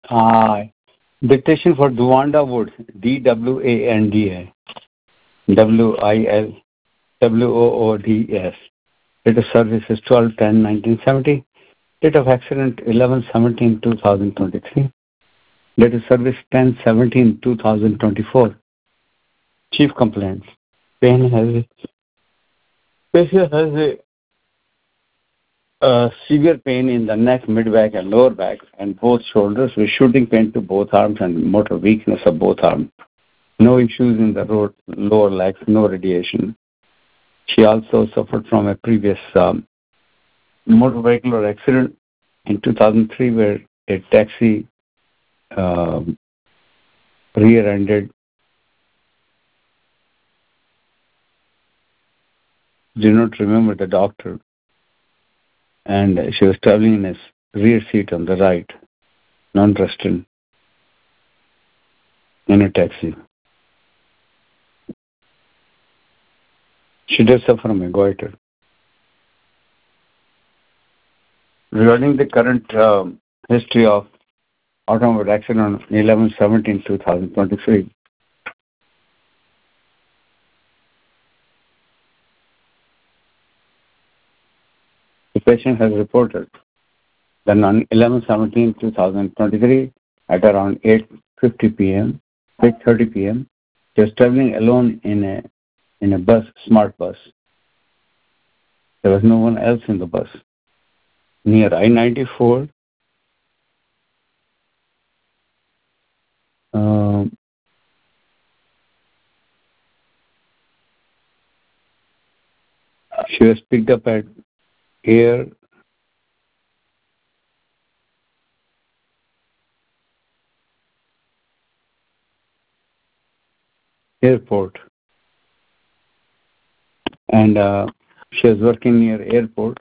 Dictation for Dwanda Woods, Dwanda, Wilwoods. Date of service is 12/10/1970. Date of accident 11/17/2023. Date of service 10/17/2024. Chief complaints. Patient has a severe pain in the neck, mid-back, and lower back, and both shoulders, with shooting pain to both arms and motor weakness of both arms. No issues in the lower legs, no radiation. She also suffered from a previous motor vehicular accident in 2003 where a taxi rear-ended. Did not remember the doctor, and she was traveling in a rear seat on the right, non-restrained, in a taxi. She does suffer from a goiter. Regarding the current history of automobile accident on 11/17/2023, the patient has reported that on 11/17/2023 at around 8:50 p.m., 8:30 p.m., she was traveling alone in a bus, smart bus. There was no one else in the bus. Near I-94, she was picked up at airport, and she was working near airport.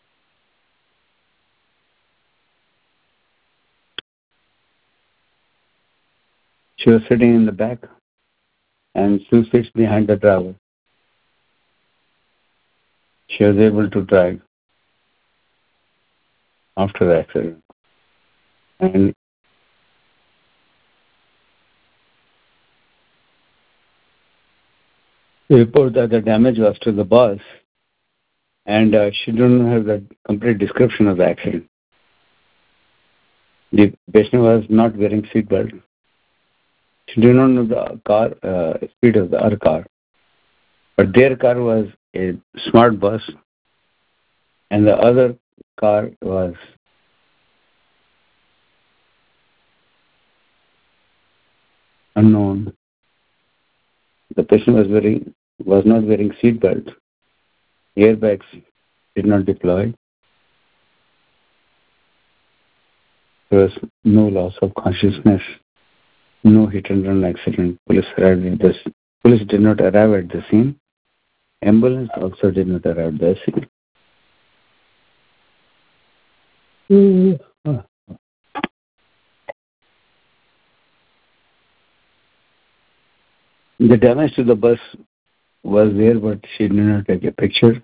She was sitting in the back and 2 seats behind the driver. She was able to drive after the accident. And the report that the damage was to the bus, and she didn't have the complete description of the accident. The patient was not wearing seatbelt. She did not know the car speed of the other car, but their car was a smart bus, and the other car was unknown. The patient was not wearing seatbelt. Airbags did not deploy. There was no loss of consciousness, no hit-and-run accident. Police did not arrive at the scene. Ambulance also did not arrive at the scene. The damage to the bus was there, but she did not take a picture.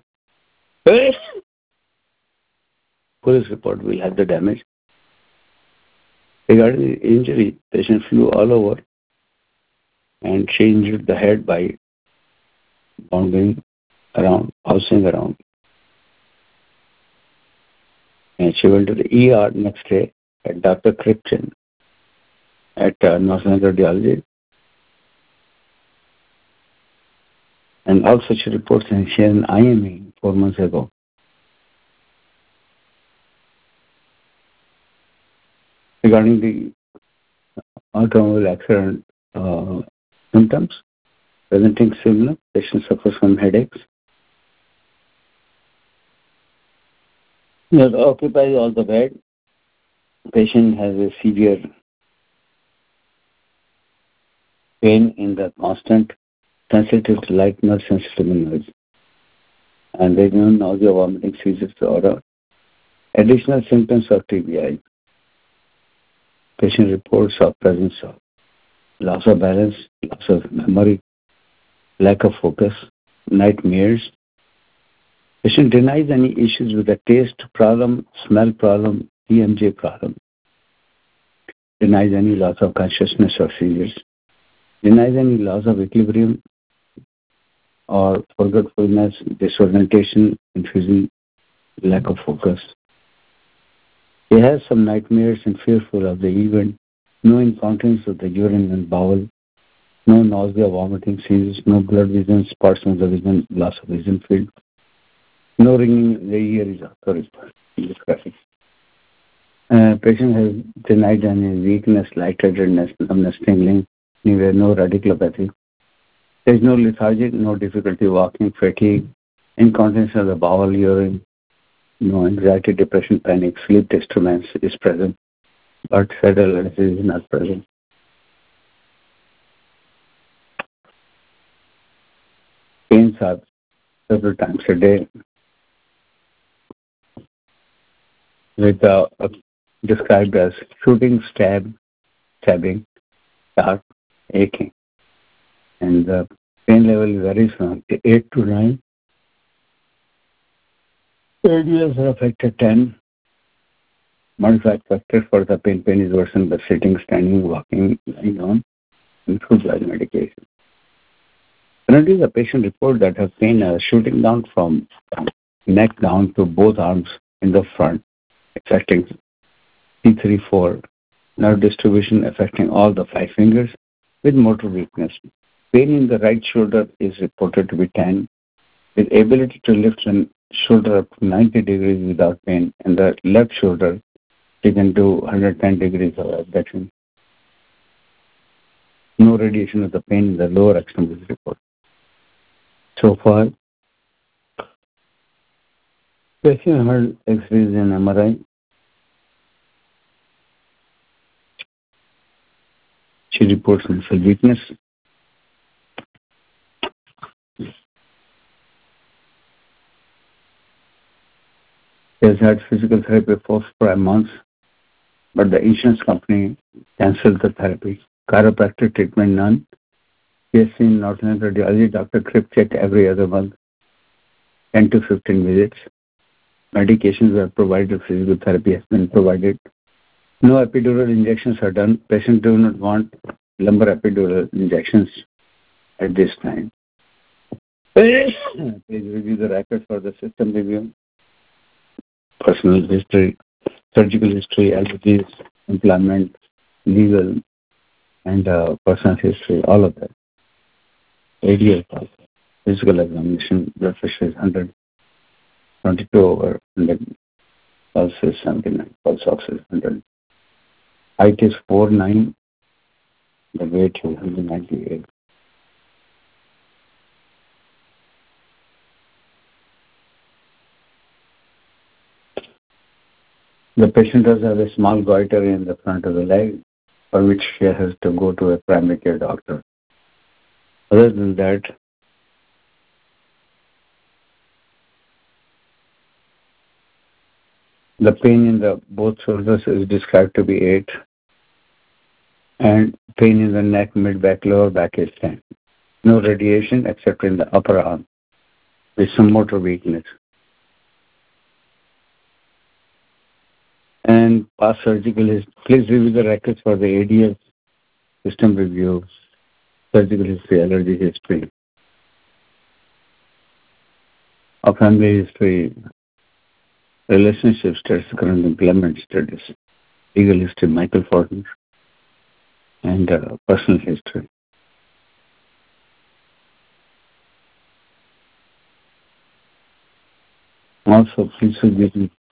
Police report will have the damage. Regarding the injury, patient flew all over, and she injured the head by bouncing around. And she went to the ER next day at Dr. Kripchen at Northern Radiology. And also she reports that she had an IME 4 months ago. Regarding the automobile accident symptoms, presenting similar, patient suffers from headaches. That occupies all the bed. Patient has a severe pain in the constant, sensitive to light, not sensitive to noise. And there is no nausea, vomiting, seizures, or additional symptoms of TBI. Patient reports of presence of loss of balance, loss of memory, lack of focus, nightmares. Patient denies any issues with the taste problem, smell problem, EMJ problem. denies any loss of consciousness or seizures, denies any loss of equilibrium or forgetfulness, disorientation, confusion, lack of focus. He has some nightmares and fearful of the event, no incontinence of the urine and bowel, no nausea, vomiting, seizures, no blood vision, spots on the vision, loss of vision field, no ringing in the ear is also describing. Patient has denied any weakness, lightheadedness, numbness, tingling, anywhere, no radiculopathy. There is no lethargy, no difficulty walking, fatigue, incontinence of the bowel, urine, no anxiety, depression, panic, sleep disturbance is present, but cerebral is not present. Pains are several times a day with described as shooting, stabbing, sharp, aching. And the pain level varies from 8 to 9. Areas are affected 10. Modified factors for the pain is worsened by sitting, standing, walking, lying on, and food like medication. Currently, the patient reports that her pain is shooting down from neck down to both arms in the front, affecting T3-4, nerve distribution affecting all the 5 fingers with motor weakness. Pain in the right shoulder is reported to be 10, with ability to lift the shoulder up to 90 degrees without pain, and the left shoulder she can do 110 degrees of abduction. No radiation of the pain in the lower extremities report. So far, patient heard X-rays and MRI. She reports muscle weakness. She has had physical therapy for 5 months, but the insurance company cancelled the therapy. Chiropractic treatment, none. She has seen Northern radiology, Dr. Krip check every other month, 10 to 15 visits. Medications were provided, physical therapy has been provided. No epidural injections are done. Patients do not want lumbar epidural injections at this time. Please review the records for the system review. Personal history, surgical history, allergies, employment, legal, and personal history, all of that. ADL pulse, physical examination, blood pressure is 122 over 100, pulse is 79, pulse ox is 100. Height is 4'9", the weight is 198. The patient does have a small goiter in the front of the leg, for which she has to go to a primary care doctor. Other than that, the pain in the both shoulders is described to be 8, and pain in the neck, mid-back, lower back is 10. No radiation except in the upper arm with some motor weakness. And past surgical history. Please review the records for the ADL system review, surgical history, allergy history, of family history, relationship status, current employment status, legal history, Michael Fortin, and personal history. Also, please forgive me